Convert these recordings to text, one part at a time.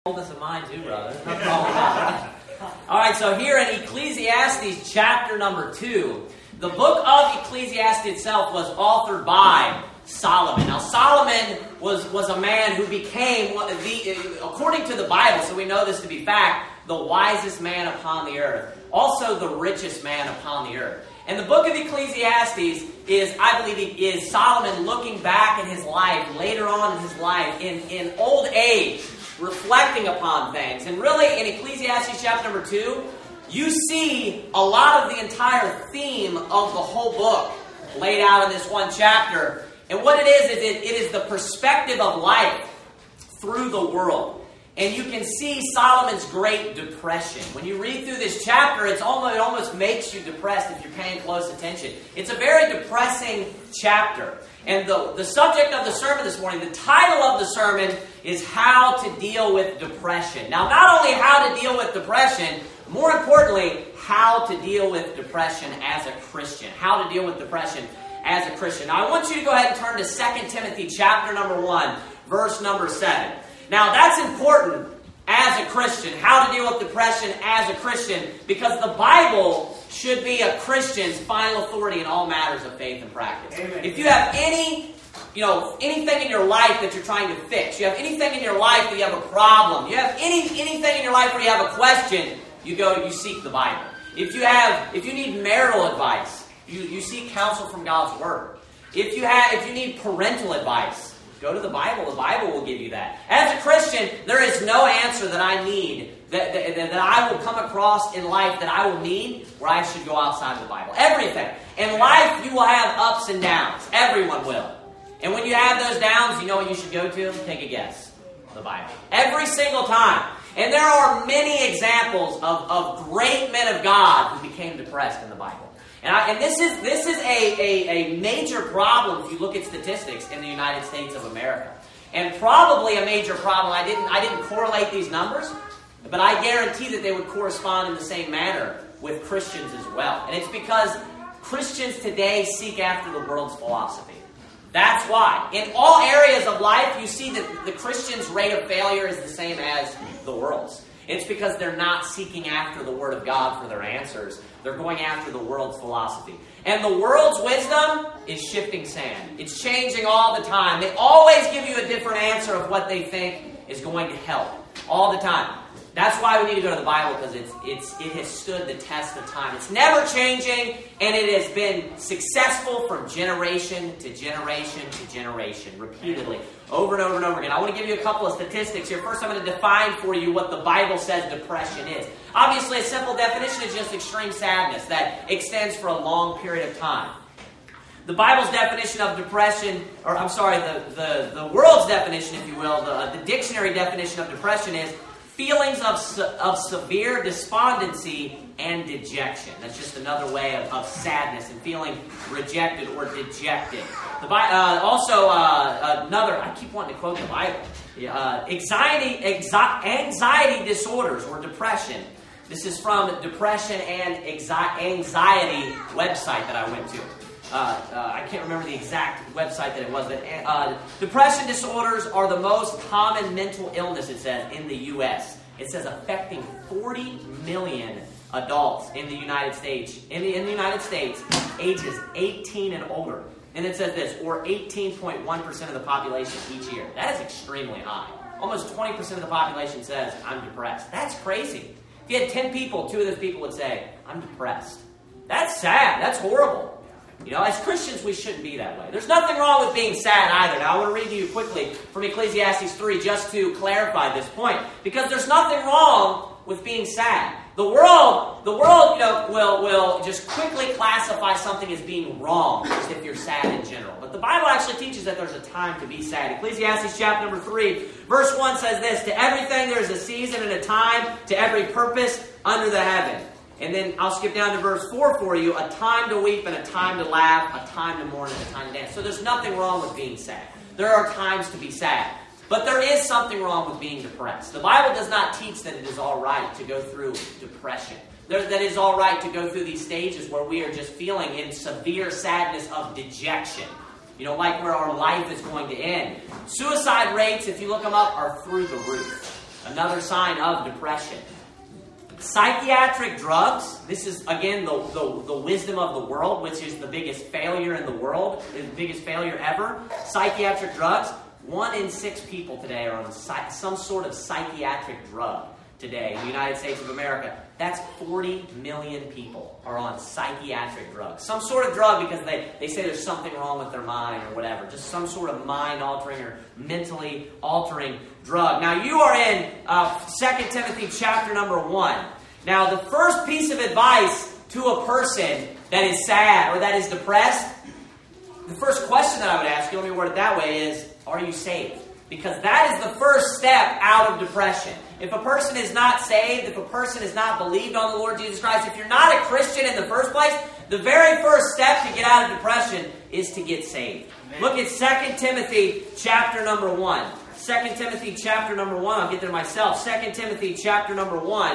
Boldness of mine too, brother. Nothing wrong with that. All right, so here in Ecclesiastes chapter number 2, the book of Ecclesiastes itself was authored by Solomon. Now, Solomon was a man who became, according to the Bible, so we know this to be fact, the wisest man upon the earth. Also the richest man upon the earth. And the book of Ecclesiastes is, I believe, is Solomon looking back at his life, later on in his life, in old age, reflecting upon things. And really, in Ecclesiastes chapter number 2, you see a lot of the entire theme of the whole book laid out in this one chapter. And what it is the perspective of life through the world. And you can see Solomon's Great Depression. When you read through this chapter, it almost makes you depressed if you're paying close attention. It's a very depressing chapter. And the subject of the sermon this morning, the title of the sermon is How to Deal with Depression. Now, not only how to deal with depression, more importantly, how to deal with depression as a Christian. How to deal with depression as a Christian. Now, I want you to go ahead and turn to 2 Timothy chapter number 1, verse number 7. Now, that's important as a Christian, how to deal with depression as a Christian, because the Bible should be a Christian's final authority in all matters of faith and practice. Amen. If you have anything in your life that you're trying to fix, you have anything in your life that you have a problem, you have anything in your life where you have a question, you seek the Bible. If you need marital advice, you seek counsel from God's Word. If you need parental advice, go to the Bible. The Bible will give you that. As a Christian, there is no answer that I need, that I will come across in life that I will need, where I should go outside the Bible. Everything. In life, you will have ups and downs. Everyone will. And when you have those downs, you know what you should go to? Take a guess. The Bible. Every single time. And there are many examples of great men of God who became depressed in the Bible. And this is a major problem if you look at statistics in the United States of America. And probably a major problem, I didn't correlate these numbers, but I guarantee that they would correspond in the same manner with Christians as well. And it's because Christians today seek after the world's philosophy. That's why. In all areas of life, you see that the Christian's rate of failure is the same as the world's. It's because they're not seeking after the Word of God for their answers. They're going after the world's philosophy. And the world's wisdom is shifting sand. It's changing all the time. They always give you a different answer of what they think is going to help. All the time. That's why we need to go to the Bible, because it has stood the test of time. It's never changing, and it has been successful from generation to generation to generation, repeatedly, over and over and over again. I want to give you a couple of statistics here. First, I'm going to define for you what the Bible says depression is. Obviously, a simple definition is just extreme sadness that extends for a long period of time. The Bible's definition of depression, the world's definition, if you will, the dictionary definition of depression is feelings of severe despondency and dejection. That's just another way of sadness and feeling rejected or dejected. I keep wanting to quote the Bible. Anxiety disorders or depression. This is from Depression and Anxiety website that I went to. I can't remember the exact website that it was, but depression disorders are the most common mental illness, it says, in the U.S. It says affecting 40 million adults in the United States, ages 18 and older. And it says this, or 18.1% of the population each year. That is extremely high. Almost 20% of the population says, I'm depressed. That's crazy. If you had 10 people, 2 of those people would say, I'm depressed. That's sad. That's horrible. As Christians, we shouldn't be that way. There's nothing wrong with being sad either. Now, I want to read to you quickly from Ecclesiastes 3 just to clarify this point. Because there's nothing wrong with being sad. The world, will just quickly classify something as being wrong as if you're sad in general. But the Bible actually teaches that there's a time to be sad. Ecclesiastes chapter number 3, verse 1 says this, to everything there is a season and a time, to every purpose under the heaven. And then I'll skip down to verse 4 for you. A time to weep and a time to laugh, a time to mourn and a time to dance. So there's nothing wrong with being sad. There are times to be sad. But there is something wrong with being depressed. The Bible does not teach that it is all right to go through depression. That it is all right to go through these stages where we are just feeling in severe sadness of dejection. Like where our life is going to end. Suicide rates, if you look them up, are through the roof. Another sign of depression. Psychiatric drugs. This is, again, the wisdom of the world, which is the biggest failure in the world, the biggest failure ever. Psychiatric drugs. 1 in 6 people today are on some sort of psychiatric drug today in the United States of America. That's 40 million people are on psychiatric drugs. Some sort of drug because they say there's something wrong with their mind or whatever. Just some sort of mind-altering or mentally altering drug. Now, you are in 2 Timothy chapter number 1. Now, the first piece of advice to a person that is sad or that is depressed, the first question that I would ask you, let me word it that way, is, are you saved? Because that is the first step out of depression. If a person is not saved, if a person has not believed on the Lord Jesus Christ, if you're not a Christian in the first place, the very first step to get out of depression is to get saved. Amen. Look at 2 Timothy chapter number 1. 2 Timothy chapter number 1. I'll get there myself. 2 Timothy chapter number 1.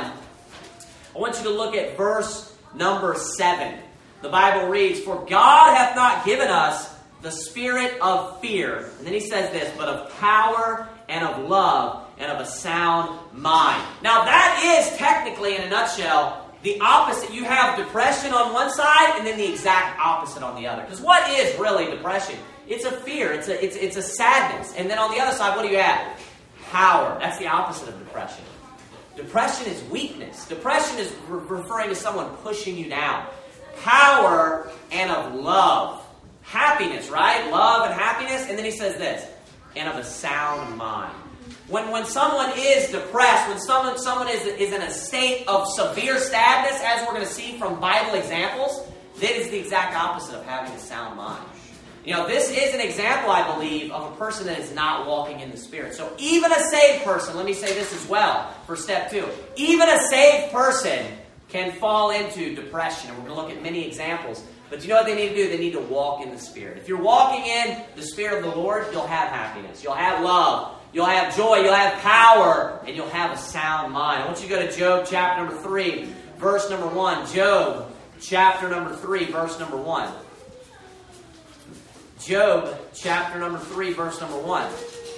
I want you to look at verse number 7. The Bible reads, "For God hath not given us the spirit of fear." And then he says this, "but of power and of love and of a sound mind." Now that is technically, in a nutshell, the opposite. You have depression on one side and then the exact opposite on the other. Because what is really depression? It's a fear. It's a sadness. And then on the other side, what do you have? Power. That's the opposite of depression. Depression is weakness. Depression is referring to someone pushing you down. Power and of love. Happiness, right? Love and happiness. And then he says this, and of a sound mind. When someone is depressed, when someone is in a state of severe sadness, as we're going to see from Bible examples, that is the exact opposite of having a sound mind. You know, this is an example, I believe, of a person that is not walking in the Spirit. So even a saved person, let me say this as well for step 2. Even a saved person can fall into depression. And we're going to look at many examples. But you know what they need to do? They need to walk in the Spirit. If you're walking in the Spirit of the Lord, you'll have happiness. You'll have love. You'll have joy. You'll have power. And you'll have a sound mind. I want you to go to Job chapter number 3, verse number 1. Job chapter number 3, verse number 1. Job chapter number 3, verse number 1.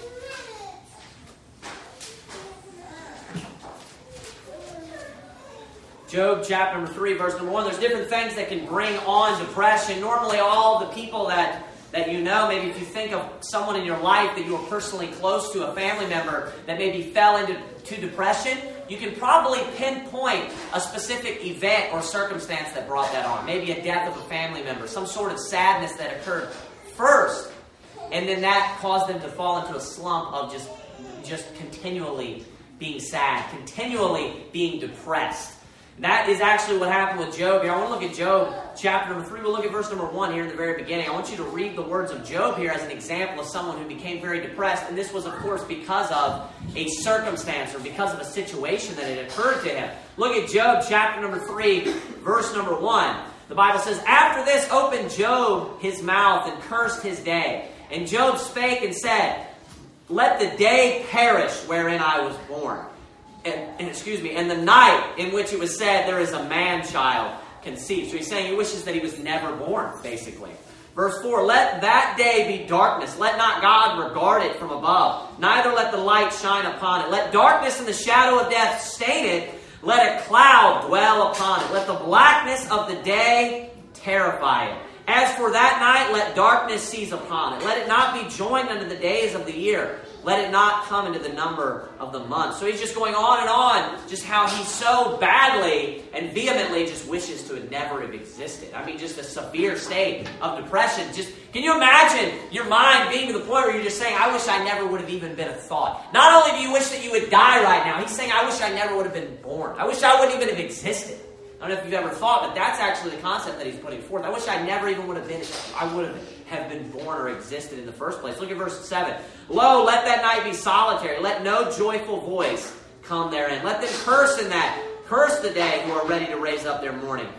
Job chapter number 3, verse number 1. There's different things that can bring on depression. Normally all the people that you know, maybe if you think of someone in your life that you were personally close to, a family member that maybe fell into depression, you can probably pinpoint a specific event or circumstance that brought that on. Maybe a death of a family member, some sort of sadness that occurred first, and then that caused them to fall into a slump of just continually being sad, continually being depressed. That is actually what happened with Job here. I want to look at Job chapter number 3. We'll look at verse number 1 here in the very beginning. I want you to read the words of Job here as an example of someone who became very depressed. And this was, of course, because of a circumstance or because of a situation that had occurred to him. Look at Job chapter number 3, verse number 1. The Bible says, "After this opened Job his mouth and cursed his day. And Job spake and said, Let the day perish wherein I was born. And the night in which it was said, there is a man-child conceived." So he's saying he wishes that he was never born, basically. Verse 4, "Let that day be darkness. Let not God regard it from above. Neither let the light shine upon it. Let darkness and the shadow of death stain it. Let a cloud dwell upon it. Let the blackness of the day terrify it. As for that night, let darkness seize upon it. Let it not be joined unto the days of the year. Let it not come into the number of the months." So he's just going on and on, just how he so badly and vehemently just wishes to have never have existed. I mean, just a severe state of depression. Just, can you imagine your mind being to the point where you're just saying, "I wish I never would have even been a thought." Not only do you wish that you would die right now, he's saying, "I wish I never would have been born. I wish I wouldn't even have existed." I don't know if you've ever thought, but that's actually the concept that he's putting forth. I wish I never even would have been born or existed in the first place. Look at verse 7. "Lo, let that night be solitary. Let no joyful voice come therein. Let them curse in that. Curse the day who are ready to raise up their mourning.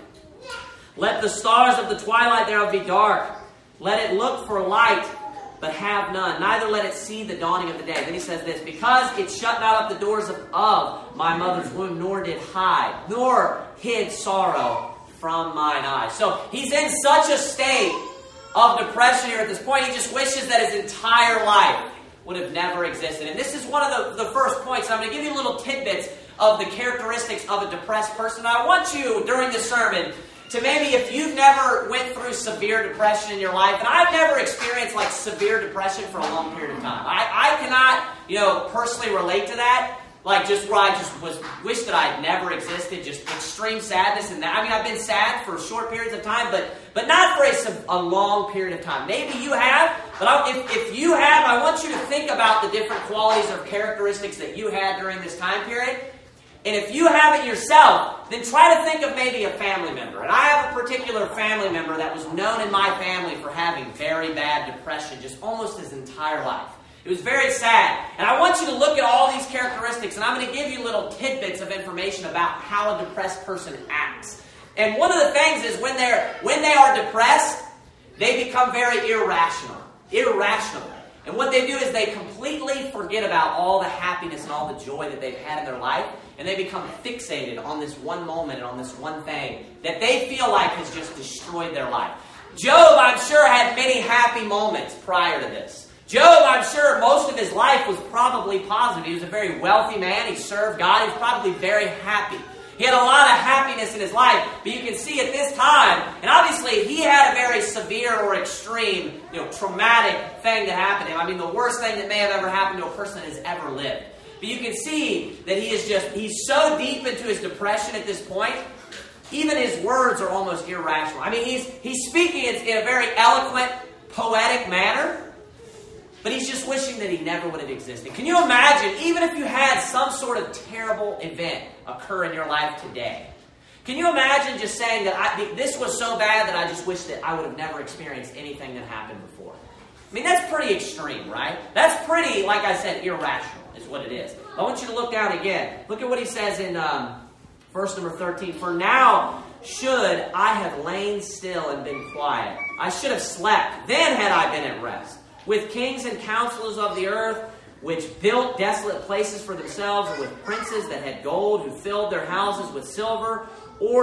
Let the stars of the twilight thereof be dark. Let it look for light, but have none. Neither let it see the dawning of the day." Then he says this, "Because it shut not up the doors of my mother's womb, nor did hide, nor hid sorrow from mine eyes." So he's in such a state of depression here at this point. He just wishes that his entire life would have never existed. And this is one of the first points. I'm going to give you little tidbits of the characteristics of a depressed person. I want you, during this sermon, to maybe, if you've never went through severe depression in your life, and I've never experienced like severe depression for a long period of time. I cannot, personally relate to that. Like just where I just wish that I had never existed, just extreme sadness and that. I mean, I've been sad for short periods of time, but not for a long period of time. Maybe you have, but if you have, I want you to think about the different qualities or characteristics that you had during this time period. And if you have it yourself, then try to think of maybe a family member. And I have a particular family member that was known in my family for having very bad depression just almost his entire life. It was very sad. And I want you to look at all these characteristics, and I'm going to give you little tidbits of information about how a depressed person acts. And one of the things is when they are depressed, they become very irrational. And what they do is they completely forget about all the happiness and all the joy that they've had in their life, and they become fixated on this one moment and on this one thing that they feel like has just destroyed their life. Job, I'm sure, had many happy moments prior to this. Job, I'm sure, most of his life was probably positive. He was a very wealthy man. He served God. He was probably very happy. He had a lot of happiness in his life, but you can see at this time, and obviously he had a very severe or extreme, traumatic thing that happened to him. I mean, the worst thing that may have ever happened to a person has ever lived. But you can see that he's so deep into his depression at this point, even his words are almost irrational. I mean, he's speaking in a very eloquent, poetic manner, but he's just wishing that he never would have existed. Can you imagine, even if you had some sort of terrible event occur in your life today, can you imagine just saying that this was so bad that I just wish that I would have never experienced anything that happened before? I mean, that's pretty extreme, right? That's pretty, like I said, irrational is what it is. I want you to look down again. Look at what he says in verse number 13. For now should I have lain still and been quiet. I should have slept. Then had I been at rest. With kings and counselors of the earth, which built desolate places for themselves, or with princes that had gold, who filled their houses with silver, or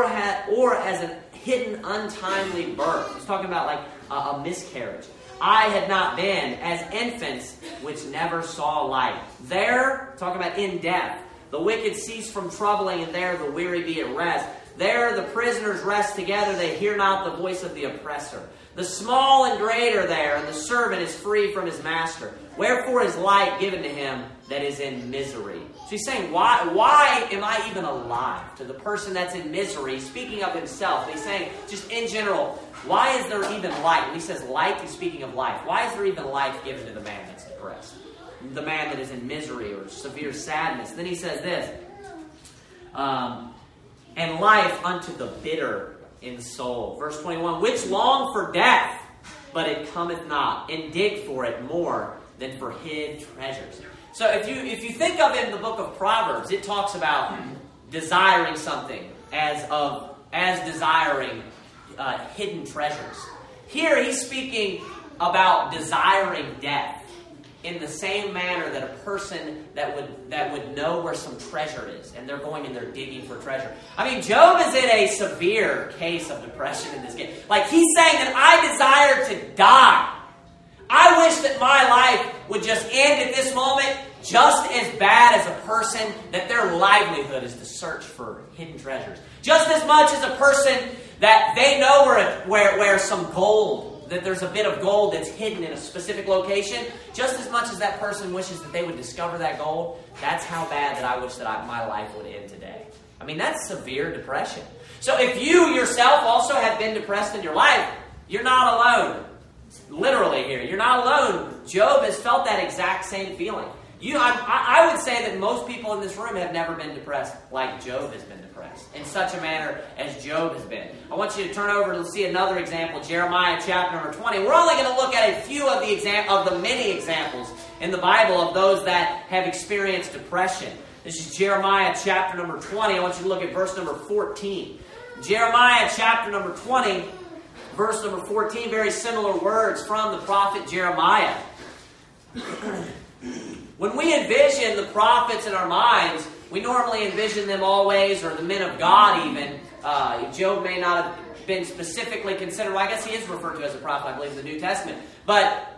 as a hidden untimely birth. He's talking about like a miscarriage. I had not been as infants which never saw light. There, talking about in death, the wicked cease from troubling, and there the weary be at rest. There the prisoners rest together, they hear not the voice of the oppressor. The small and great are there, and the servant is free from his master. Wherefore is light given to him that is in misery. So he's saying, why am I even alive? To the person that's in misery, speaking of himself. He's saying, just in general, why is there even light? When he says light, he's speaking of life. Why is there even life given to the man that's depressed? The man that is in misery or severe sadness. Then he says this, and life unto the bitter in soul. Verse 21, which long for death, but it cometh not, and dig for it more than for hid treasures. So if you think of in the book of Proverbs, it talks about desiring something as desiring hidden treasures. Here he's speaking about desiring death in the same manner that a person that would know where some treasure is, and they're going and they're digging for treasure. I mean, Job is in a severe case of depression in this case. Like, he's saying that I desire to die. I wish that my life would just end at this moment just as bad as a person that their livelihood is to search for hidden treasures. Just as much as a person that they know where some gold, that there's a bit of gold that's hidden in a specific location, just as much as that person wishes that they would discover that gold, that's how bad that I wish that my life would end today. I mean, that's severe depression. So if you yourself also have been depressed in your life, you're not alone. Literally here, you're not alone. Job has felt that exact same feeling. I would say that most people in this room have never been depressed like Job has been depressed, in such a manner as Job has been. I want you to turn over and see another example, Jeremiah chapter number 20. We're only going to look at a few of the many examples in the Bible of those that have experienced depression. This is Jeremiah chapter number 20. I want you to look at verse number 14. Jeremiah chapter number 20, verse number 14, very similar words from the prophet Jeremiah. When we envision the prophets in our minds, we normally envision them always, or the men of God even. Job may not have been specifically considered, well, I guess he is referred to as a prophet, I believe, in the New Testament. But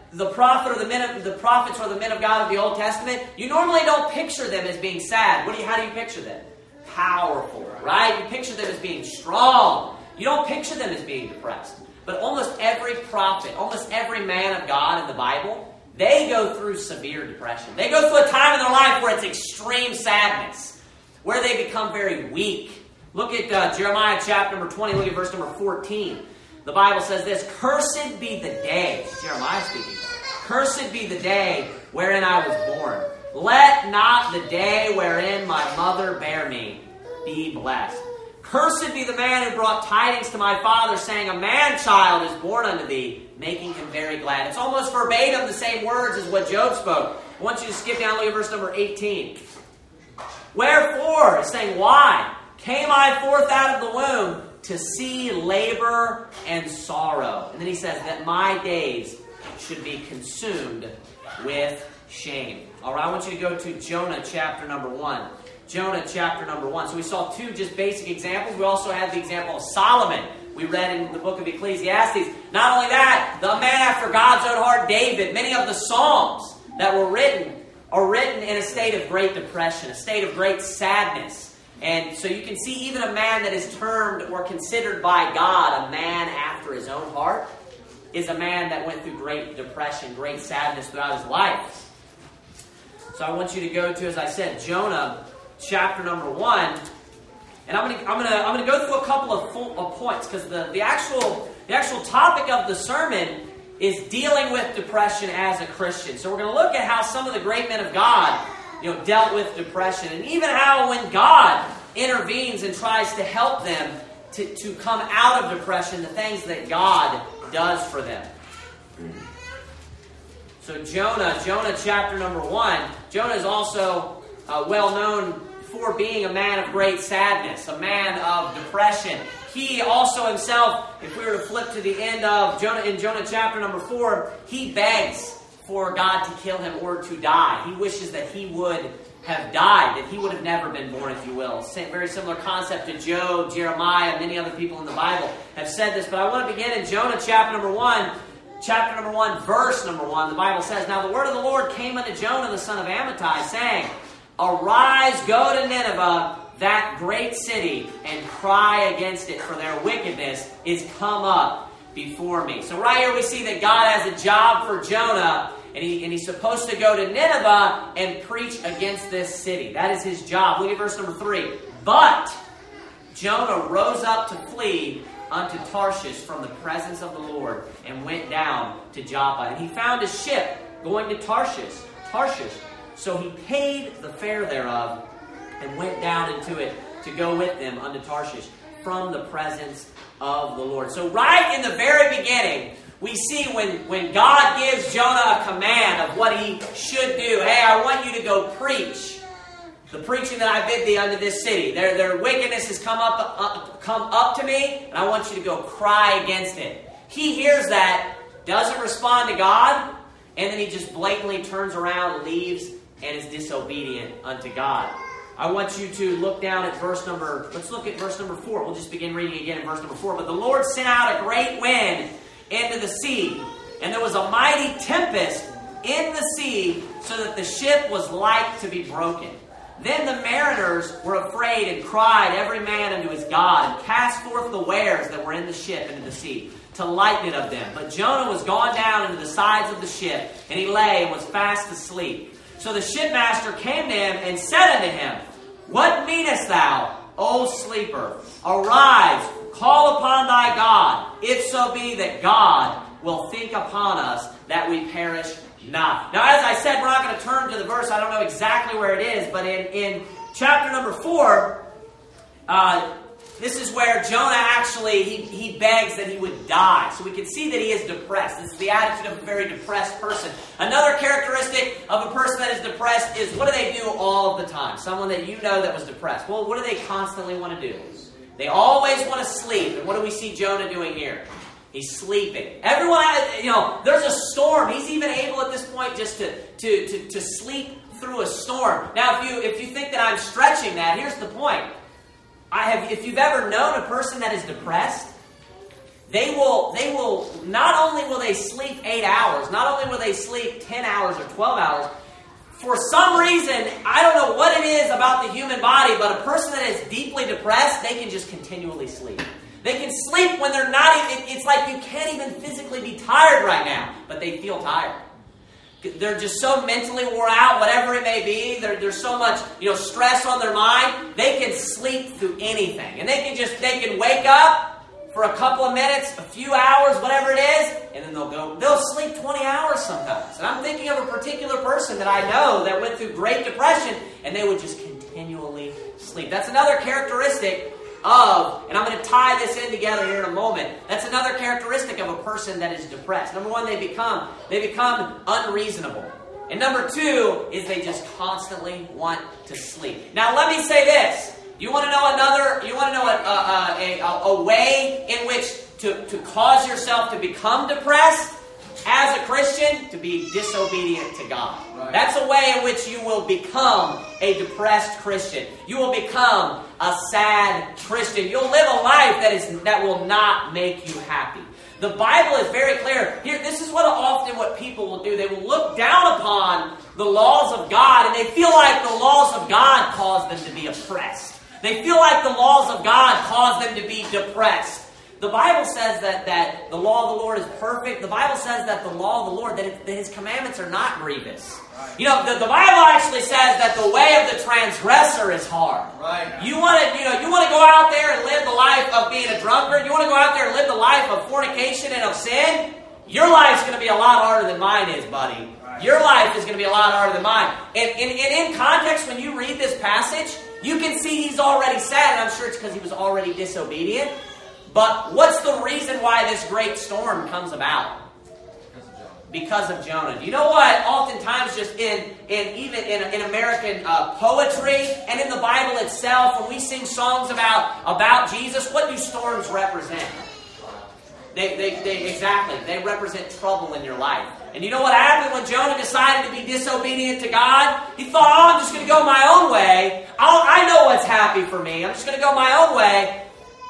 the prophet or the prophets or the men of God of the Old Testament, you normally don't picture them as being sad. How do you picture them? Powerful, right? You picture them as being strong. You don't picture them as being depressed. But almost every prophet, almost every man of God in the Bible, they go through severe depression. They go through a time in their life where it's extreme sadness, where they become very weak. Look at Jeremiah chapter number 20. Look at verse number 14. The Bible says this, "Cursed be the day," Jeremiah speaking, "cursed be the day wherein I was born. Let not the day wherein my mother bare me be blessed. Cursed be the man who brought tidings to my father, saying, a man-child is born unto thee, making him very glad." It's almost verbatim the same words as what Job spoke. I want you to skip down, look at verse number 18. "Wherefore," it's saying, why, "came I forth out of the womb to see labor and sorrow." And then he says, "that my days should be consumed with shame." All right, I want you to go to Jonah chapter number 1. Jonah chapter number 1. So we saw two just basic examples. We also had the example of Solomon. We read in the book of Ecclesiastes. Not only that, the man after God's own heart, David. Many of the Psalms that were written are written in a state of great depression, a state of great sadness. And so you can see even a man that is termed or considered by God a man after his own heart is a man that went through great depression, great sadness throughout his life. So I want you to go to, as I said, Jonah chapter number 1, and I'm gonna go through a couple of points because the actual topic of the sermon is dealing with depression as a Christian. So we're going to look at how some of the great men of God, dealt with depression, and even how when God intervenes and tries to help them to come out of depression, the things that God does for them. So Jonah chapter number 1. Jonah is also well known for being a man of great sadness, a man of depression. He also himself, if we were to flip to the end of Jonah, in Jonah chapter number 4, he begs for God to kill him or to die. He wishes that he would have died, that he would have never been born, if you will. Very similar concept to Job, Jeremiah, and many other people in the Bible have said this. But I want to begin in Jonah chapter number 1. Chapter number 1, verse number 1. The Bible says, "Now the word of the Lord came unto Jonah the son of Amittai, saying, Arise, go to Nineveh, that great city, and cry against it, for their wickedness is come up before me." So right here we see that God has a job for Jonah, and he's supposed to go to Nineveh and preach against this city. That is his job. Look at verse number 3. "But Jonah rose up to flee unto Tarshish from the presence of the Lord, and went down to Joppa. And he found a ship going to Tarshish. So he paid the fare thereof, and went down into it to go with them unto Tarshish from the presence of the Lord." So right in the very beginning, we see when God gives Jonah a command of what he should do. Hey, I want you to go preach the preaching that I bid thee unto this city. Their wickedness has come up to me, and I want you to go cry against it. He hears that, doesn't respond to God, and then he just blatantly turns around, leaves, and is disobedient unto God. I want you to look down at let's look at verse number 4. We'll just begin reading again in verse number 4. "But the Lord sent out a great wind into the sea, and there was a mighty tempest in the sea, so that the ship was like to be broken. Then the mariners were afraid and cried every man unto his God, and cast forth the wares that were in the ship into the sea, to lighten it of them. But Jonah was gone down into the sides of the ship, and he lay and was fast asleep. So the shipmaster came to him and said unto him, What meanest thou, O sleeper? Arise, call upon thy God, if so be that God will think upon us, that we perish not." Now, as I said, we're not going to turn to the verse. I don't know exactly where it is, but in chapter number 4, this is where Jonah actually, he begs that he would die. So we can see that he is depressed. This is the attitude of a very depressed person. Another characteristic of a person that is depressed is, what do they do all of the time? Someone that you know that was depressed. Well, what do they constantly want to do? They always want to sleep. And what do we see Jonah doing here? He's sleeping. Everyone, there's a storm. He's even able at this point just to sleep through a storm. Now, if you think that I'm stretching that, here's the point. If you've ever known a person that is depressed, they will, not only will they sleep 8 hours, not only will they sleep 10 hours or 12 hours, for some reason, I don't know what it is about the human body, but a person that is deeply depressed, they can just continually sleep. They can sleep when they're not even, it's like you can't even physically be tired right now, but they feel tired. They're just so mentally wore out, whatever it may be. There's so much, stress on their mind. They can sleep through anything. And they can wake up for a couple of minutes, a few hours, whatever it is, and then they'll sleep 20 hours sometimes. And I'm thinking of a particular person that I know that went through Great Depression, and they would just continually sleep. That's another characteristic of, and I'm going to tie this in together here in a moment, that's another characteristic of a person that is depressed. Number one, they become unreasonable. And number two is they just constantly want to sleep. Now let me say this. You want to know a way in which to cause yourself to become depressed as a Christian? To be disobedient to God. Right. That's a way in which you will become a depressed Christian. You will become a sad Christian. You'll live a life that will not make you happy. The Bible is very clear. Here, this is what people will do. They will look down upon the laws of God, and they feel like the laws of God cause them to be oppressed. They feel like the laws of God cause them to be depressed. The Bible says that the law of the Lord is perfect. The Bible says that the law of the Lord, that His commandments are not grievous. Right. The Bible actually says that the way of the transgressor is hard. Right. You want to go out there and live the life of being a drunkard. You want to go out there and live the life of fornication and of sin. Your life's going to be a lot harder than mine is, buddy. Right. Your life is going to be a lot harder than mine. And in context, when you read this passage, you can see he's already sad, and I'm sure it's because he was already disobedient. But what's the reason why this great storm comes about? Because of Jonah. You know what? Oftentimes, just in American poetry and in the Bible itself, when we sing songs about Jesus, what do storms represent? They represent trouble in your life. And you know what happened when Jonah decided to be disobedient to God? He thought, I'm just going to go my own way. I know what's happy for me. I'm just going to go my own way.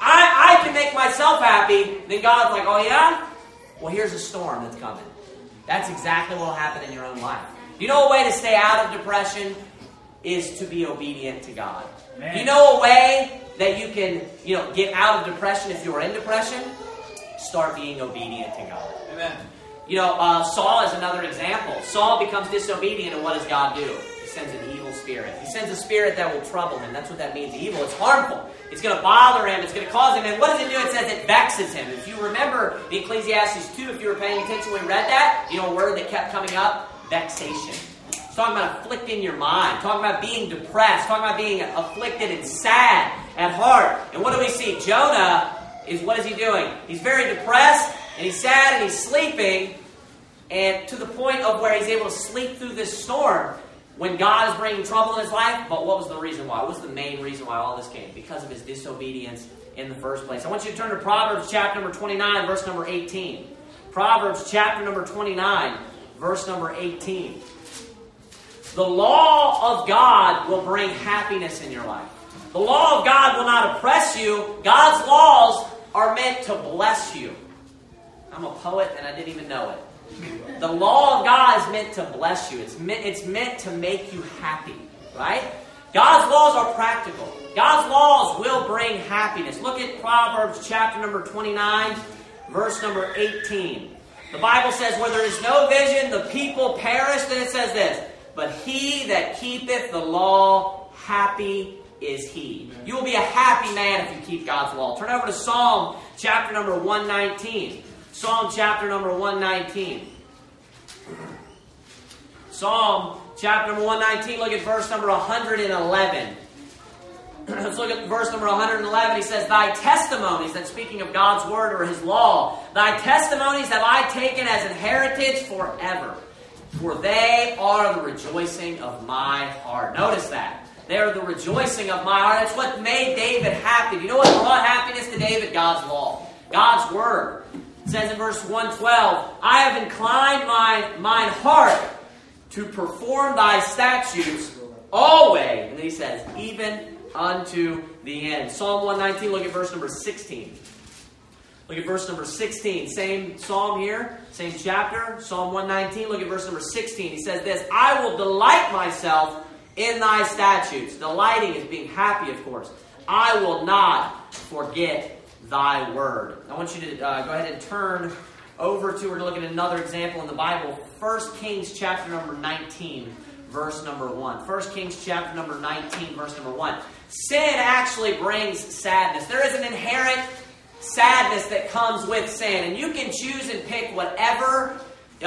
I can make myself happy. Then God's like, oh yeah? Well, here's a storm that's coming. That's exactly what will happen in your own life. You know a way to stay out of depression is to be obedient to God. Man. You know a way that you can get out of depression if you're in depression? Start being obedient to God. Amen. Saul is another example. Saul becomes disobedient, and what does God do? He sends an evil spirit. He sends a spirit that will trouble him. That's what that means. Evil. It's harmful. It's going to bother him. It's going to cause him. And what does it do? It says it vexes him. If you remember in Ecclesiastes 2, if you were paying attention when we read that, a word that kept coming up? Vexation. It's talking about afflicting your mind. Talking about being depressed. Talking about being afflicted and sad at heart. And what do we see? Jonah what is he doing? He's very depressed, and he's sad, and he's sleeping, and to the point of where he's able to sleep through this storm when God is bringing trouble in his life. But what was the reason why? What was the main reason why all this came? Because of his disobedience in the first place. I want you to turn to Proverbs chapter number 29, verse number 18. Proverbs chapter number 29, verse number 18. The law of God will bring happiness in your life. The law of God will not oppress you. God's laws are meant to bless you. I'm a poet and I didn't even know it. The law of God is meant to bless you. It's meant to make you happy, right? God's laws are practical. God's laws will bring happiness. Look at Proverbs chapter number 29, verse number 18. The Bible says, where there is no vision, the people perish. Then it says this, but he that keepeth the law, happy is he. You will be a happy man if you keep God's law. Turn over to Psalm chapter number 119. Psalm chapter number 119. Psalm chapter number 119, look at verse number 111. Let's look at verse number 111. He says, thy testimonies, that's speaking of God's word or his law, thy testimonies have I taken as an heritage forever, for they are the rejoicing of my heart. Notice that. They are the rejoicing of my heart. That's what made David happy. You know what brought happiness to David? God's law. God's word. It says in verse 112, I have inclined mine heart to perform thy statutes always. And then he says, even unto the end. Psalm 119, look at verse number 16. Look at verse number 16. Same psalm here, same chapter, Psalm 119. Look at verse number 16. He says this, I will delight myself in thy statutes. Delighting is being happy, of course. I will not forget thy word. I want you to go ahead and turn over to, we're looking at another example in the Bible, 1 Kings chapter number 19, verse number 1. 1 Kings chapter number 19, verse number 1. Sin actually brings sadness. There is an inherent sadness that comes with sin. And you can choose and pick whatever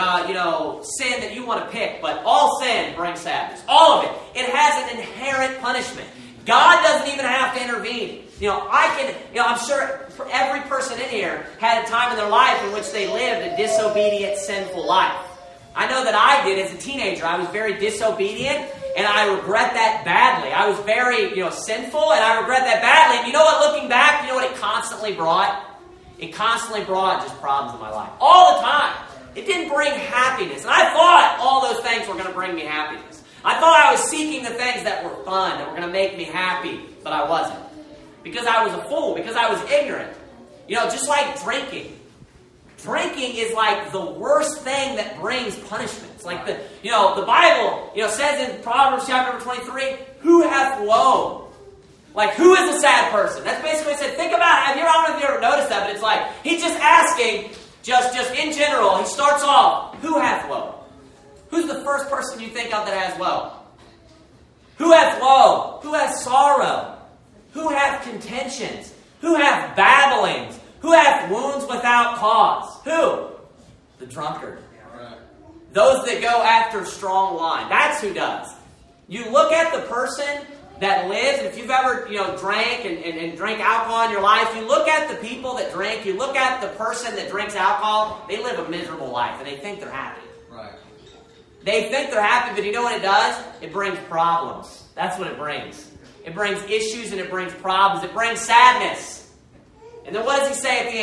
sin that you want to pick. But all sin brings sadness. All of it. It has an inherent punishment. God doesn't even have to intervene. I'm sure for every person in here had a time in their life in which they lived a disobedient, sinful life. I know that I did as a teenager. I was very disobedient, and I regret that badly. I was very, sinful, and I regret that badly. And you know what, looking back, you know what it constantly brought? It constantly brought just problems in my life. All the time. It didn't bring happiness. And I thought all those things were going to bring me happiness. I thought I was seeking the things that were fun, that were going to make me happy, but I wasn't. Because I was a fool, because I was ignorant. Just like drinking. Drinking is like the worst thing that brings punishment. It's like the Bible, says in Proverbs chapter 23, who hath woe? Like, who is a sad person? That's basically what it said. Think about it. I don't know if you ever noticed that, but it's like, he's just asking, just in general, he starts off, who hath woe? Who's the first person you think of that has woe? Who hath woe? Who hath sorrow? Who hath contentions? Who hath babblings? Who hath wounds without cause? Who? The drunkard. Right. Those that go after strong wine. That's who does. You look at the person that lives, and if you've ever drank and drank alcohol in your life, you look at the people that drink, you look at the person that drinks alcohol, they live a miserable life, and they think they're happy. Right. They think they're happy, but you know what it does? It brings problems. That's what it brings. It brings issues and it brings problems. It brings sadness. And then what does he say at the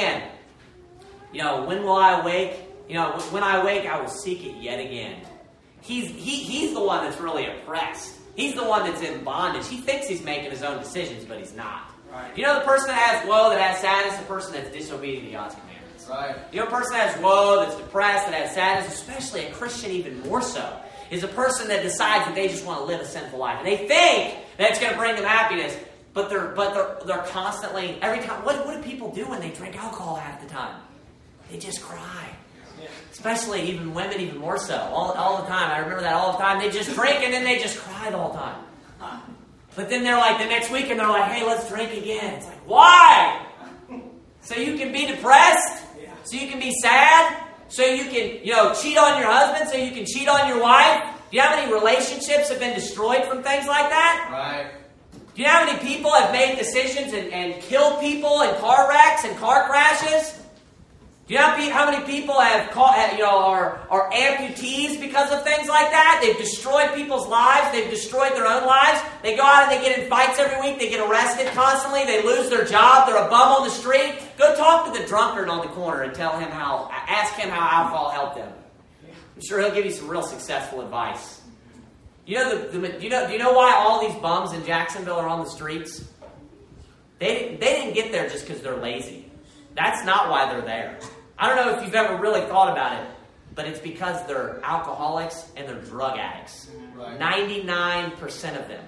end? When will I awake? When I awake, I will seek it yet again. He's the one that's really oppressed. He's the one that's in bondage. He thinks he's making his own decisions, but he's not. Right. The person that has woe, that has sadness, the person that's disobedient to God's commandments. Right. The person that has woe, that's depressed, that has sadness, especially a Christian even more so, is a person that decides that they just want to live a sinful life. And they think that it's going to bring them happiness, but they're constantly, every time, what do people do when they drink alcohol half the time? They just cry. Yeah. Especially even women, even more so. All the time. I remember that all the time. They just drink and then they just cry the whole time. But then they're like, the next week, and they're like, hey, let's drink again. It's like, why? So you can be depressed? So you can be sad? So you can, cheat on your husband? So you can cheat on your wife? Do you know how many relationships have been destroyed from things like that? Right. Do you know how many people have made decisions and killed people in car wrecks and car crashes? Do you know how many people have are amputees because of things like that? They've destroyed people's lives. They've destroyed their own lives. They go out and they get in fights every week. They get arrested constantly. They lose their job. They're a bum on the street. Go talk to the drunkard on the corner and ask him how alcohol helped him. I'm sure he'll give you some real successful advice. Do you know why all these bums in Jacksonville are on the streets? They didn't get there just because they're lazy. That's not why they're there. I don't know if you've ever really thought about it, but it's because they're alcoholics and they're drug addicts. Right. 99% of them.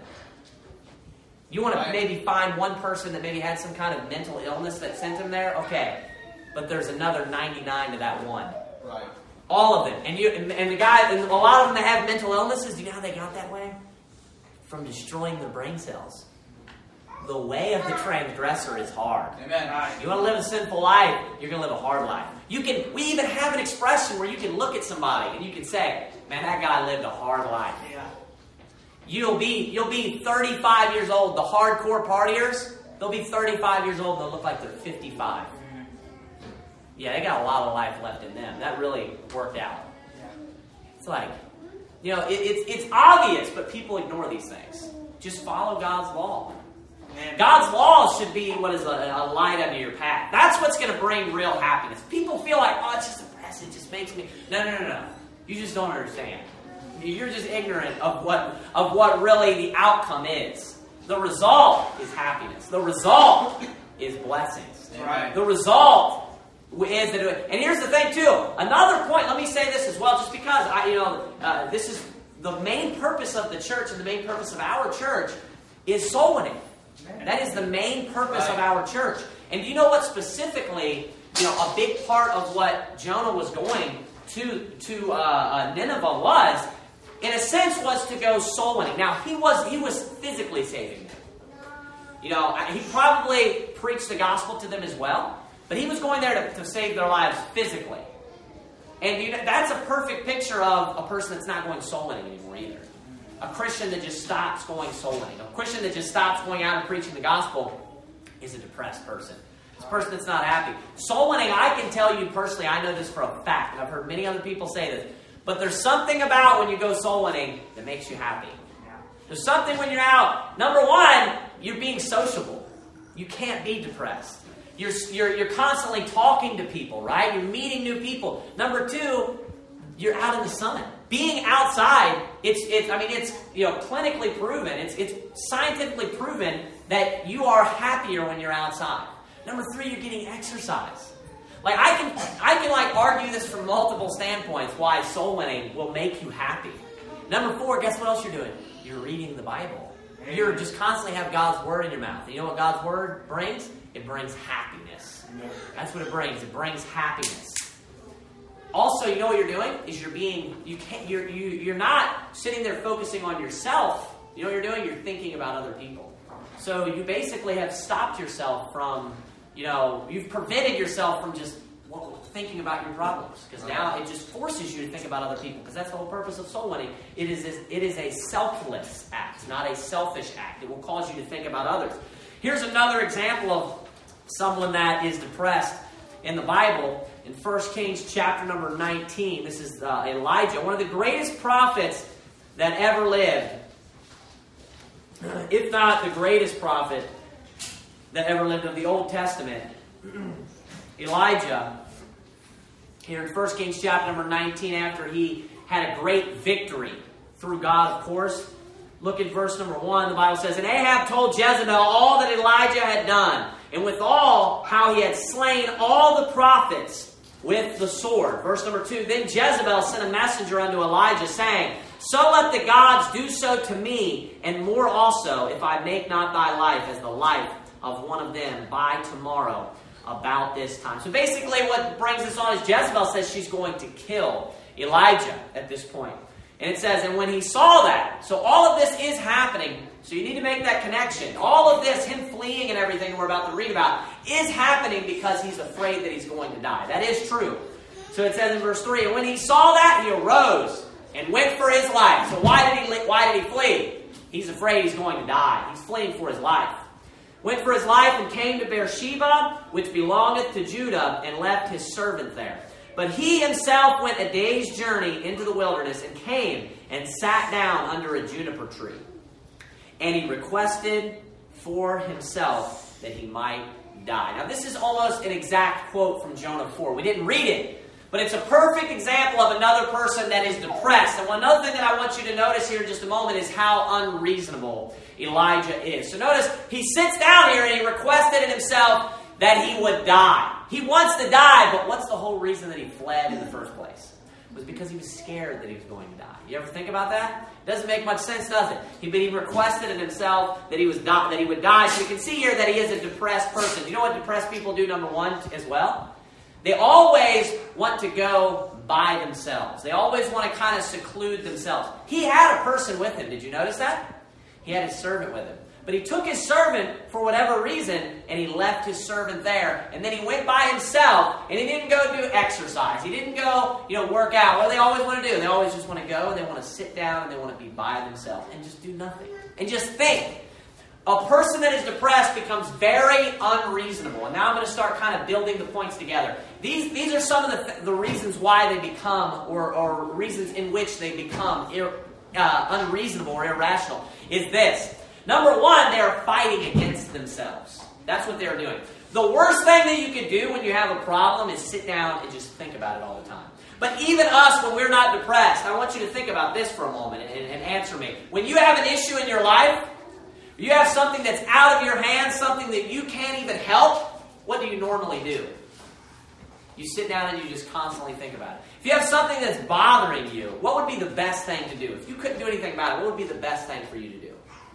You want to maybe find one person that maybe had some kind of mental illness that sent them there? Okay. But there's another 99 to that one. Right. All of them. And a lot of them that have mental illnesses, do you know how they got that way? From destroying their brain cells. The way of the transgressor is hard. Amen. You want to live a sinful life, you're going to live a hard life. We even have an expression where you can look at somebody and you can say, man, that guy lived a hard life. Yeah. You'll be 35 years old. The hardcore partiers, they'll be 35 years old and they'll look like they're 55. Yeah, they got a lot of life left in them. That really worked out. It's like, it's obvious, but people ignore these things. Just follow God's law. God's law should be what is a light under your path. That's what's going to bring real happiness. People feel like, it's just depressing. It just makes me... No. You just don't understand. You're just ignorant of what really the outcome is. The result is happiness. The result is blessings. Right. The result is that, and here's the thing too. Another point. Let me say this as well, just because this is the main purpose of the church, and the main purpose of our church is soul winning. That is the main purpose of our church. And do you know what specifically? A big part of what Jonah was going to Nineveh was, in a sense, was to go soul winning. Now he was physically saving them. He probably preached the gospel to them as well. But he was going there to save their lives physically. And that's a perfect picture of a person that's not going soul winning anymore either. A Christian that just stops going soul winning. A Christian that just stops going out and preaching the gospel is a depressed person. It's a person that's not happy. Soul winning, I can tell you personally, I know this for a fact, and I've heard many other people say this, but there's something about when you go soul winning that makes you happy. There's something when you're out. Number one, you're being sociable. You can't be depressed. You're constantly talking to people, right? You're meeting new people. Number two, you're out in the sun. Being outside, it's clinically proven. It's scientifically proven that you are happier when you're outside. Number three, you're getting exercise. Like I can argue this from multiple standpoints why soul winning will make you happy. Number four, guess what else you're doing? You're reading the Bible. You're just constantly have God's word in your mouth. You know what God's word brings? It brings happiness. That's what it brings. It brings happiness. Also, you know what you're doing? Is you're not sitting there focusing on yourself. You know what you're doing? You're thinking about other people. So you basically have stopped yourself from, you've prevented yourself from just thinking about your problems. Because now it just forces you to think about other people. Because that's the whole purpose of soul winning. It is a selfless act, not a selfish act. It will cause you to think about others. Here's another example of someone that is depressed in the Bible. In 1 Kings chapter number 19, this is Elijah, one of the greatest prophets that ever lived. If not the greatest prophet that ever lived of the Old Testament. Elijah, here in 1 Kings chapter number 19, after he had a great victory through God, of course. Look at verse number 1. The Bible says, "And Ahab told Jezebel all that Elijah had done, and withal how he had slain all the prophets with the sword." Verse number 2, "Then Jezebel sent a messenger unto Elijah, saying, So let the gods do so to me, and more also, if I make not thy life as the life of one of them by tomorrow about this time." So basically what brings this on is Jezebel says she's going to kill Elijah at this point. And it says, and when he saw that, so all of this is happening, so you need to make that connection. All of this, him fleeing and everything we're about to read about, is happening because he's afraid that he's going to die. That is true. So it says in verse 3, "And when he saw that, he arose and went for his life." So why did he flee? He's afraid he's going to die. He's fleeing for his life. "Went for his life and came to Beersheba, which belongeth to Judah, and left his servant there. But he himself went a day's journey into the wilderness and came and sat down under a juniper tree. And he requested for himself that he might die." Now this is almost an exact quote from Jonah 4. We didn't read it, but it's a perfect example of another person that is depressed. And another thing that I want you to notice here in just a moment is how unreasonable Elijah is. So notice, he sits down here and he requested in himself that he would die. He wants to die, but what's the whole reason that he fled in the first place? It was because he was scared that he was going to die. You ever think about that? It doesn't make much sense, does it? But he requested in himself that he would die. So you can see here that he is a depressed person. You know what depressed people do, number one, as well? They always want to go by themselves. They always want to kind of seclude themselves. He had a person with him. Did you notice that? He had his servant with him. But he took his servant for whatever reason, and he left his servant there. And then he went by himself, and he didn't go do exercise. He didn't go, work out. What do they always want to do? They always just want to go, and they want to sit down, and they want to be by themselves, and just do nothing. And just think. A person that is depressed becomes very unreasonable. And now I'm going to start kind of building the points together. These are some of the reasons why they become, or reasons in which they become unreasonable or irrational, is this. Number one, they're fighting against themselves. That's what they're doing. The worst thing that you can do when you have a problem is sit down and just think about it all the time. But even us, when we're not depressed, I want you to think about this for a moment and answer me. When you have an issue in your life, you have something that's out of your hands, something that you can't even help, what do you normally do? You sit down and you just constantly think about it. If you have something that's bothering you, what would be the best thing to do? If you couldn't do anything about it, what would be the best thing for you to do?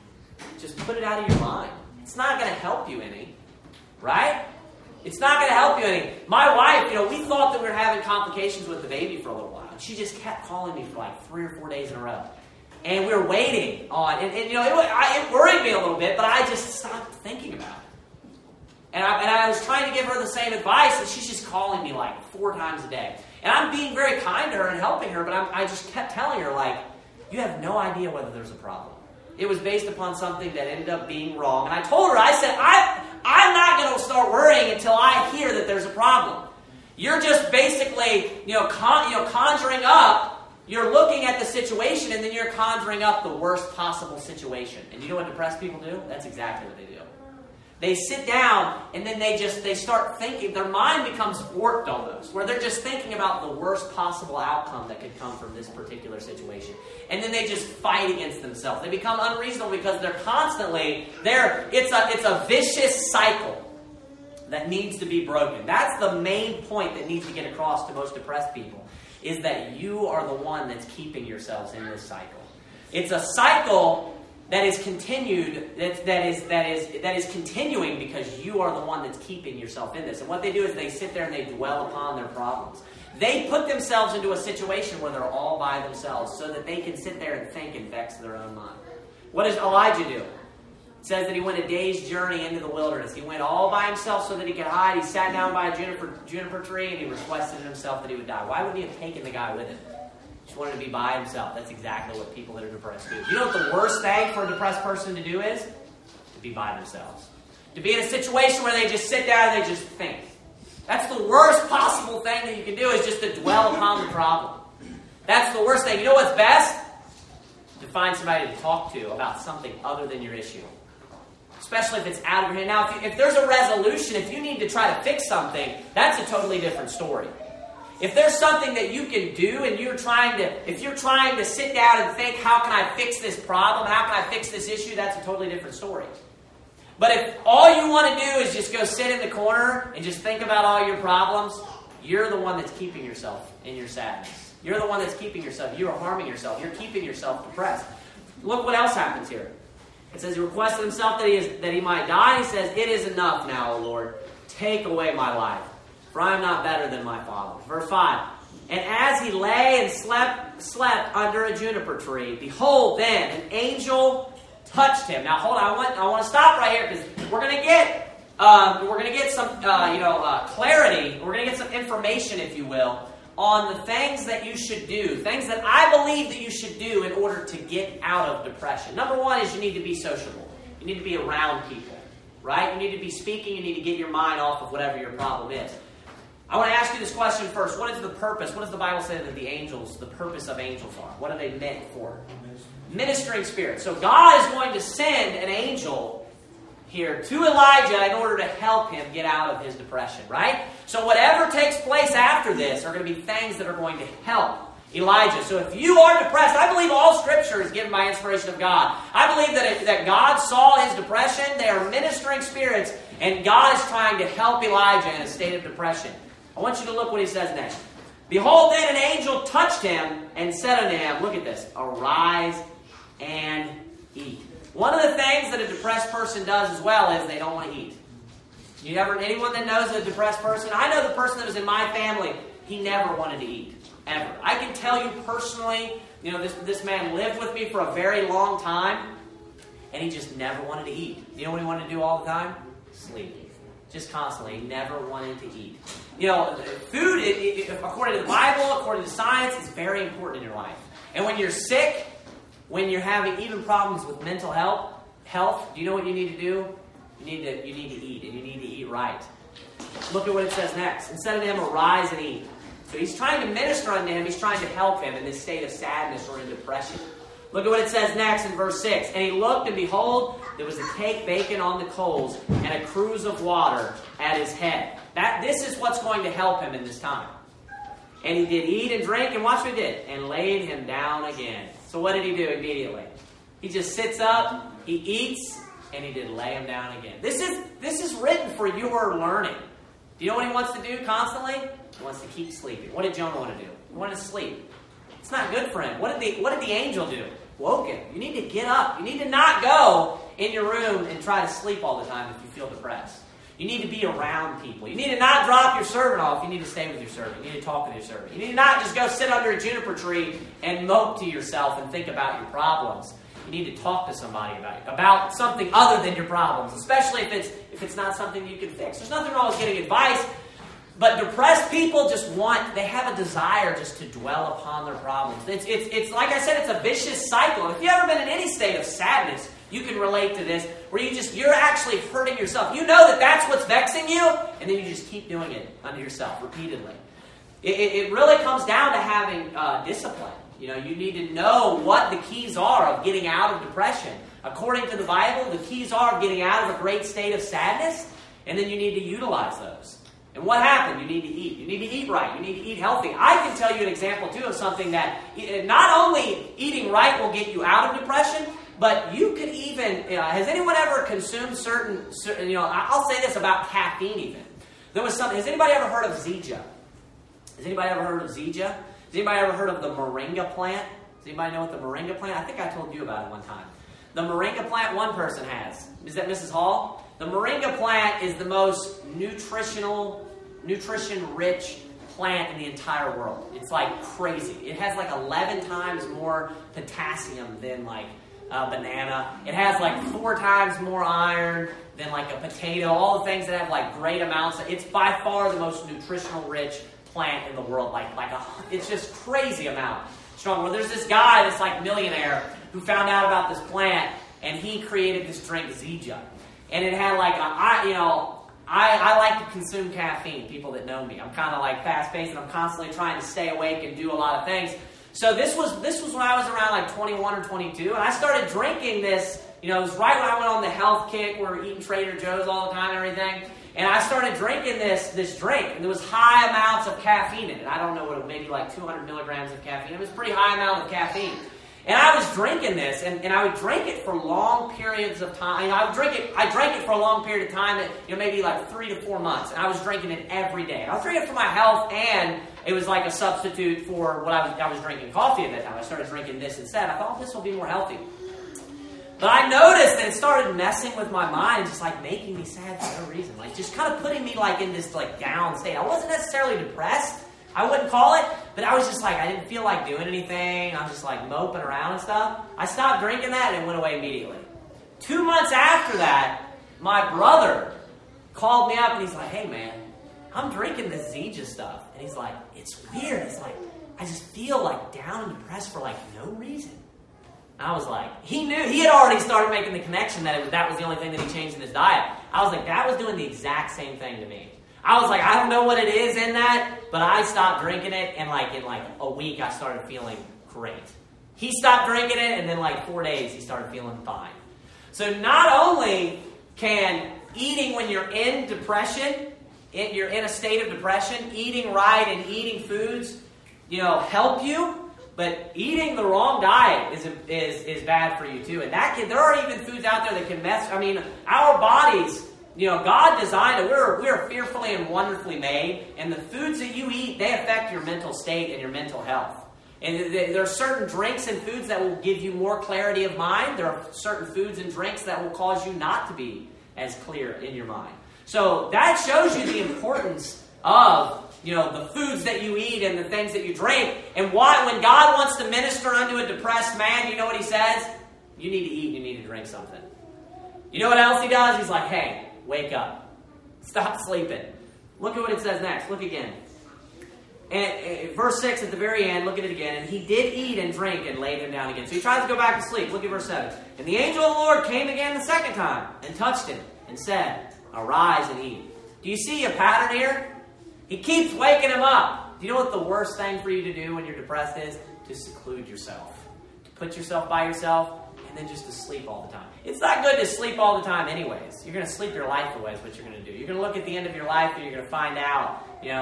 Just put it out of your mind. It's not going to help you any, right? It's not going to help you any. My wife, we thought that we were having complications with the baby for a little while. And she just kept calling me for like 3 or 4 days in a row. And we were waiting on, it worried me a little bit, but I just stopped thinking about it. And I was trying to give her the same advice, and she's just calling me like 4 times a day. And I'm being very kind to her and helping her, but I just kept telling her, like, you have no idea whether there's a problem. It was based upon something that ended up being wrong. And I told her, I said, I'm not going to start worrying until I hear that there's a problem. You're just basically, conjuring up. You're looking at the situation, and then you're conjuring up the worst possible situation. And you know what depressed people do? That's exactly what they do. They sit down, and then they start thinking. Their mind becomes warped almost, where they're just thinking about the worst possible outcome that could come from this particular situation. And then they just fight against themselves. They become unreasonable because they're constantly there. It's a vicious cycle that needs to be broken. That's the main point that needs to get across to most depressed people, is that you are the one that's keeping yourselves in this cycle. It's a cycle that is continued, that is continuing because you are the one that's keeping yourself in this. And what they do is they sit there and they dwell upon their problems. They put themselves into a situation where they're all by themselves so that they can sit there and think and vex their own mind. What does Elijah do? It says that he went a day's journey into the wilderness. He went all by himself so that he could hide. He sat down by a juniper tree and he requested himself that he would die. Why wouldn't he have taken the guy with him? Just wanted to be by himself. That's exactly what people that are depressed do. You know what the worst thing for a depressed person to do is? To be by themselves. To be in a situation where they just sit down and they just think. That's the worst possible thing that you can do, is just to dwell upon the problem. That's the worst thing. You know what's best? To find somebody to talk to about something other than your issue. Especially if it's out of your hand. Now, if there's a resolution, if you need to try to fix something, that's a totally different story. If there's something that you can do and if you're trying to sit down and think, how can I fix this problem? How can I fix this issue? That's a totally different story. But if all you want to do is just go sit in the corner and just think about all your problems, you're the one that's keeping yourself in your sadness. You're the one that's keeping yourself. You are harming yourself. You're keeping yourself depressed. Look what else happens here. It says he requested himself that he might die. He says, it is enough now, O Lord. Take away my life. For I am not better than my father. Verse 5. And as he lay and slept under a juniper tree, behold, then an angel touched him. Now hold on, I want to stop right here because we're going to get some clarity. We're going to get some information, if you will, on the things that you should do, things that I believe that you should do in order to get out of depression. Number one is you need to be sociable. You need to be around people, right? You need to be speaking. You need to get your mind off of whatever your problem is. I want to ask you this question first. What is the purpose? What does the Bible say that the purpose of angels are? What are they meant for? Ministering spirits. So God is going to send an angel here to Elijah in order to help him get out of his depression, right? So whatever takes place after this are going to be things that are going to help Elijah. So if you are depressed, I believe all Scripture is given by inspiration of God. I believe that God saw his depression. They are ministering spirits, and God is trying to help Elijah in a state of depression. I want you to look what he says next. Behold, then an angel touched him and said unto him, look at this, arise and eat. One of the things that a depressed person does as well is they don't want to eat. Anyone that knows a depressed person? I know the person that was in my family, he never wanted to eat, ever. I can tell you personally, this man lived with me for a very long time, and he just never wanted to eat. You know what he wanted to do all the time? Sleep. Just constantly. He never wanted to eat. Food, according to the Bible, according to science, is very important in your life. And when you're sick, when you're having even problems with mental health, do you know what you need to do? You need to eat, and you need to eat right. Look at what it says next. And said unto him, arise and eat. So he's trying to minister unto him. He's trying to help him in this state of sadness or in depression. Look at what it says next in verse 6. And he looked, and behold, there was a cake baking on the coals, and a cruse of water at his head. This is what's going to help him in this time. And he did eat and drink, and watch what he did, and laid him down again. So what did he do immediately? He just sits up, he eats, and he did lay him down again. This is written for your learning. Do you know what he wants to do constantly? He wants to keep sleeping. What did Jonah want to do? He wanted to sleep. It's not good for him. What did the angel do? Woke him. You need to get up. You need to not go in your room and try to sleep all the time if you feel depressed. You need to be around people. You need to not drop your servant off. You need to stay with your servant. You need to talk with your servant. You need to not just go sit under a juniper tree and mope to yourself and think about your problems. You need to talk to somebody about something other than your problems, especially if it's not something you can fix. There's nothing wrong with getting advice, but depressed people they have a desire just to dwell upon their problems. It's like I said, it's a vicious cycle. If you've ever been in any state of sadness, you can relate to this, where you're actually hurting yourself. You know that that's what's vexing you, and then you just keep doing it unto yourself repeatedly. It really comes down to having discipline. You know, you need to know what the keys are of getting out of depression. According to the Bible, the keys are of getting out of a great state of sadness, and then you need to utilize those. And what happened? You need to eat. You need to eat right. You need to eat healthy. I can tell you an example, too, of something that not only eating right will get you out of depression, but you could even, has anyone ever consumed certain, I'll say this about caffeine even. Has anybody ever heard of Zija? Has anybody ever heard of Zija? Has anybody ever heard of the moringa plant? Does anybody know what the moringa plant? I think I told you about it one time. The moringa plant, one person has. Is that Mrs. Hall? The moringa plant is the most nutrition-rich plant in the entire world. It's like crazy. It has like 11 times more potassium than like a banana. It has like 4 times more iron than like a potato. All the things that have like great amounts. It's by far the most nutritional rich plant in the world. It's just crazy amount strong. Well, there's this guy, this like millionaire, who found out about this plant, and he created this drink, Zija. And it had like I like to consume caffeine, people that know me. I'm kind of like fast-paced, and I'm constantly trying to stay awake and do a lot of things. So this was when I was around like 21 or 22, and I started drinking this. It was right when I went on the health kick. We were eating Trader Joe's all the time and everything. And I started drinking this drink, and there was high amounts of caffeine in it. I don't know maybe like 200 milligrams of caffeine. It was a pretty high amount of caffeine. And I was drinking this, and I would drink it for long periods of time. I drank it for a long period of time, maybe like 3 to 4 months. And I was drinking it every day. And I was drinking it for my health, and it was like a substitute for what I was drinking coffee at that time. I started drinking this instead. I thought, this will be more healthy. But I noticed that it started messing with my mind, just like making me sad for no reason. Like just kind of putting me like in this like down state. I wasn't necessarily depressed, I wouldn't call it, but I was just like, I didn't feel like doing anything. I was just like moping around and stuff. I stopped drinking that, and it went away immediately. 2 months after that, my brother called me up, and he's like, hey man, I'm drinking this Zija stuff. And he's like, it's weird. It's like, I just feel like down and depressed for like no reason. I was like, he had already started making the connection that that was the only thing that he changed in his diet. I was like, that was doing the exact same thing to me. I was like, I don't know what it is in that, but I stopped drinking it, and in a week I started feeling great. He stopped drinking it, and then 4 days he started feeling fine. So not only can eating when you're in depression, you're in a state of depression, eating right and eating foods, help you. But eating the wrong diet is bad for you too, and there are even foods out there that can mess. I mean, our bodies, God designed it. We're fearfully and wonderfully made, and the foods that you eat, they affect your mental state and your mental health. And there are certain drinks and foods that will give you more clarity of mind. There are certain foods and drinks that will cause you not to be as clear in your mind. So that shows you the importance of the foods that you eat and the things that you drink. And why, when God wants to minister unto a depressed man, you know what he says? You need to eat, you need to drink something. You know what else he does? He's like, hey, wake up. Stop sleeping. Look at what it says next. Look again. And verse 6 at the very end, look at it again. And he did eat and drink and laid him down again. So he tries to go back to sleep. Look at verse 7. And the angel of the Lord came again the second time and touched him and said, arise and eat. Do you see a pattern here? He keeps waking him up. Do you know what the worst thing for you to do when you're depressed is? To seclude yourself. To put yourself by yourself, and then just to sleep all the time. It's not good to sleep all the time anyways. You're going to sleep your life away is what you're going to do. You're going to look at the end of your life, and you're going to find out,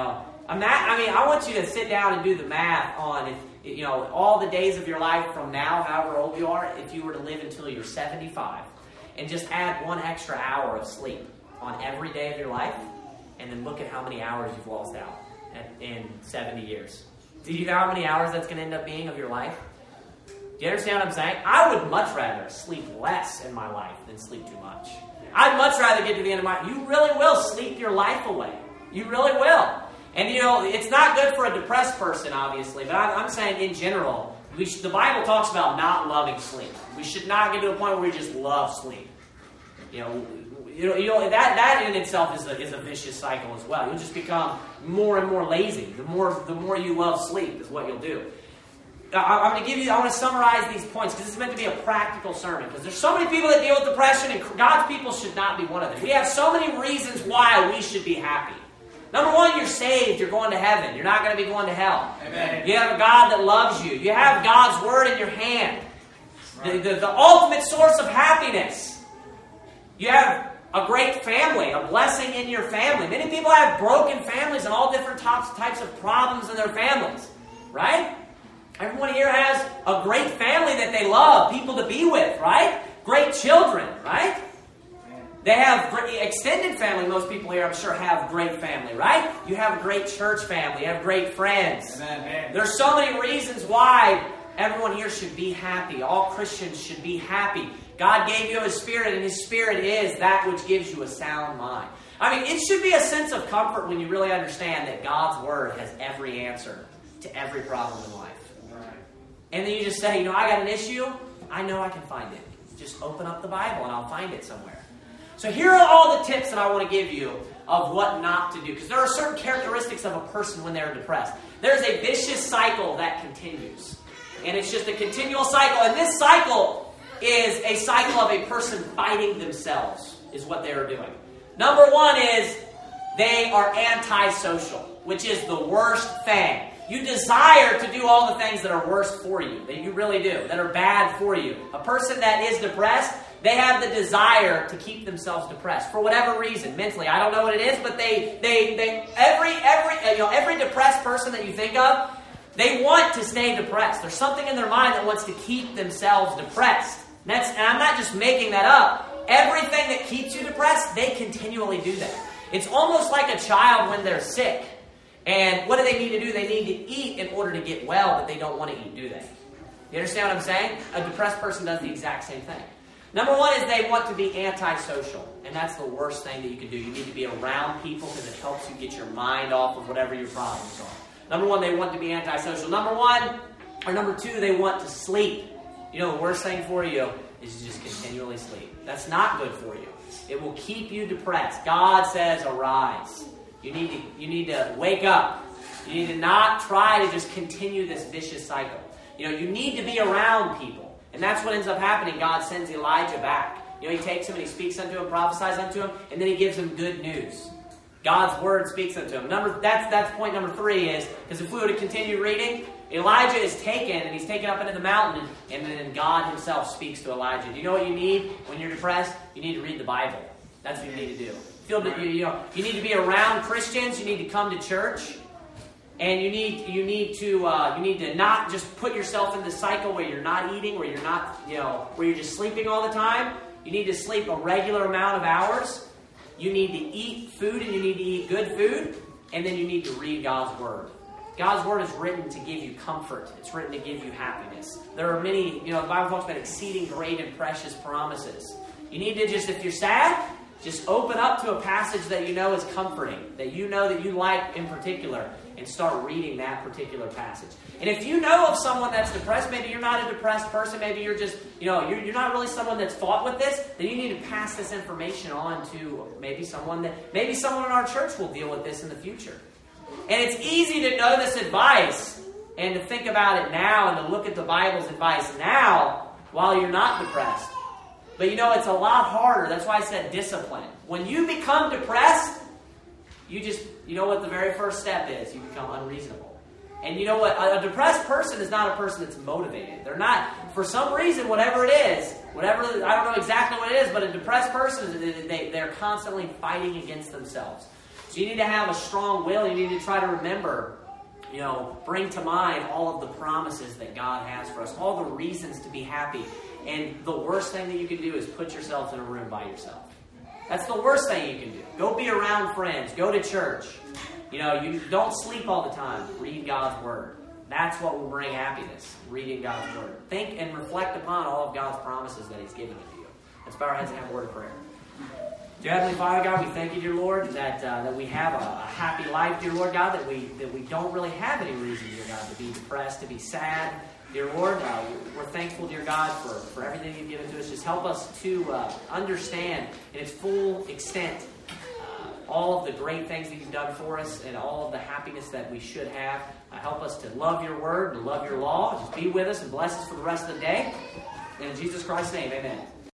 I want you to sit down and do the math on, all the days of your life from now, however old you are, if you were to live until you're 75, and just add 1 extra hour of sleep on every day of your life. and then look at how many hours you've lost out in 70 years. Do you know how many hours that's going to end up being of your life? Do you understand what I'm saying? I would much rather sleep less in my life than sleep too much. I'd much rather get to the end of my... You really will sleep your life away. You really will. And it's not good for a depressed person, obviously, but I'm saying in general, the Bible talks about not loving sleep. We should not get to a point where we just love sleep. That in itself is a vicious cycle as well. You'll just become more and more lazy. The more you love sleep is what you'll do. I want to summarize these points because this is meant to be a practical sermon. Because there's so many people that deal with depression, and God's people should not be one of them. We have so many reasons why we should be happy. Number one, you're saved. You're going to heaven. You're not going to be going to hell. Amen. You have a God that loves you. You have God's Word in your hand. Right. The ultimate source of happiness. You have a great family, a blessing in your family. Many people have broken families and all different types of problems in their families. Right? Everyone here has a great family that they love, people to be with, right? Great children, right? They have great extended family. Most people here, I'm sure, have great family, right? You have a great church family. You have great friends. Amen. There's so many reasons why everyone here should be happy. All Christians should be happy. God gave you His Spirit, and His Spirit is that which gives you a sound mind. I mean, it should be a sense of comfort when you really understand that God's Word has every answer to every problem in life. And then you just say, I got an issue. I know I can find it. Just open up the Bible and I'll find it somewhere. So here are all the tips that I want to give you of what not to do. Because there are certain characteristics of a person when they're depressed. There's a vicious cycle that continues. And it's just a continual cycle. And this cycle is a cycle of a person fighting themselves, is what they are doing. Number one is they are antisocial, which is the worst thing. You desire to do all the things that are worst for you, that you really do, that are bad for you. A person that is depressed, they have the desire to keep themselves depressed for whatever reason, mentally. I don't know what it is, but every depressed person that you think of, they want to stay depressed. There's something in their mind that wants to keep themselves depressed. And I'm not just making that up. Everything that keeps you depressed, they continually do that. It's almost like a child when they're sick. And what do they need to do? They need to eat in order to get well, but they don't want to eat, do they? You understand what I'm saying? A depressed person does the exact same thing. Number one is they want to be antisocial. And that's the worst thing that you can do. You need to be around people because it helps you get your mind off of whatever your problems are. Number one, they want to be antisocial. Number two, they want to sleep. The worst thing for you is to just continually sleep. That's not good for you. It will keep you depressed. God says, arise. You need to wake up. You need to not try to just continue this vicious cycle. You need to be around people. And that's what ends up happening. God sends Elijah back. He takes him and he speaks unto him, prophesies unto him, and then he gives him good news. God's word speaks unto him. That's point number 3 is, because if we were to continue reading, Elijah is taken and he's taken up into the mountain, and then God himself speaks to Elijah. Do you know what you need when you're depressed? You need to read the Bible. That's what you need to do. You need to be around Christians. You need to come to church, and you need to not just put yourself in the cycle where you're not eating, where you're not where you're just sleeping all the time. You need to sleep a regular amount of hours. You need to eat food, and you need to eat good food, and then you need to read God's Word. God's Word is written to give you comfort. It's written to give you happiness. There are many, the Bible talks about exceeding great and precious promises. You need to just, if you're sad, just open up to a passage that you know is comforting, that you know that you like in particular, and start reading that particular passage. And if you know of someone that's depressed, maybe you're not a depressed person, maybe you're just, you're not really someone that's fought with this, then you need to pass this information on to maybe someone in our church will deal with this in the future. And it's easy to know this advice and to think about it now and to look at the Bible's advice now while you're not depressed. But it's a lot harder. That's why I said discipline. When you become depressed, you know what the very first step is? You become unreasonable. And you know what? A depressed person is not a person that's motivated. They're not, for some reason, whatever it is, I don't know exactly what it is, but a depressed person, they're constantly fighting against themselves. So you need to have a strong will. You need to try to remember, bring to mind all of the promises that God has for us, all the reasons to be happy. And the worst thing that you can do is put yourself in a room by yourself. That's the worst thing you can do. Go be around friends. Go to church. You don't sleep all the time. Read God's Word. That's what will bring happiness, reading God's Word. Think and reflect upon all of God's promises that He's given to you. Let's bow our heads and have a word of prayer. Dear Heavenly Father, God, we thank you, dear Lord, that we have a happy life, dear Lord God, that we don't really have any reason, dear God, to be depressed, to be sad. Dear Lord, we're thankful, dear God, for everything you've given to us. Just help us to understand in its full extent all of the great things that you've done for us and all of the happiness that we should have. Help us to love your word, to love your law. Just be with us and bless us for the rest of the day. And in Jesus Christ's name, amen.